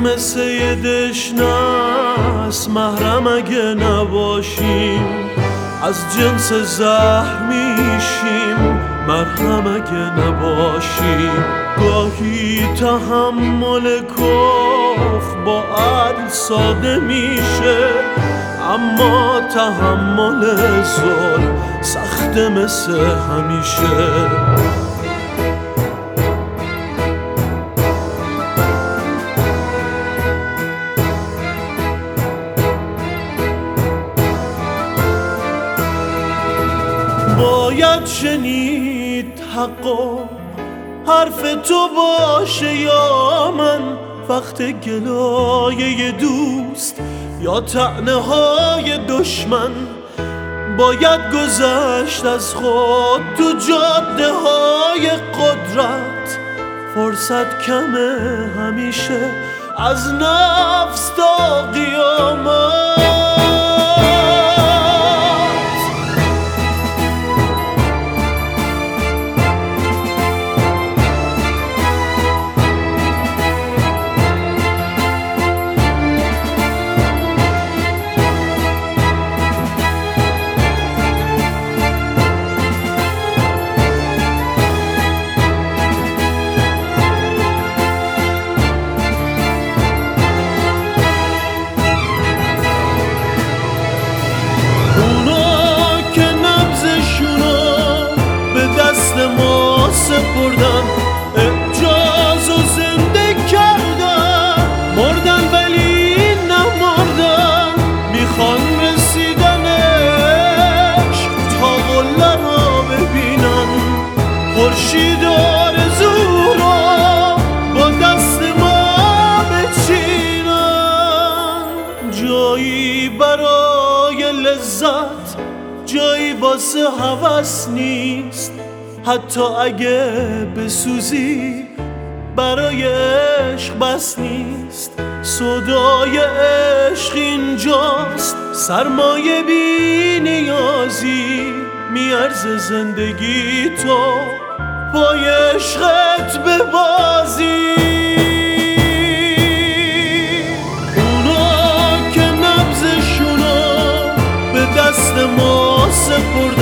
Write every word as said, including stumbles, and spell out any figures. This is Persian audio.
مثل یه دشنس محرم اگه نباشیم، از جنس زهر میشیم مرهم اگه نباشیم. گاهی تحمل کفر با عدل ساده میشه، اما تحمل ظلم سخت مثل همیشه. باید شنید حقا حرف تو باشه یا من، وقت گلایه دوست یا طعنه های دشمن. باید گذشت از خود تو جاده های قدرت، فرصت کمه همیشه از نفس تا قیامت. ما سپردن اعجاز و زنده کردن، مردن ولی نمردن. میخوان رسیدن عشق تا قله را ببینن، خورشید آرزو را با دست ما بچینن. جایی برای لذت، جایی واسه هوس نیست، حتی اگه بسوزی برای عشق بس نیست. سودای عشق اینجاست، سرمایه بی نیازی میارزه زندگی تو پای عشقت ببازی. اونا که نبضشونو به دست ما سپردن،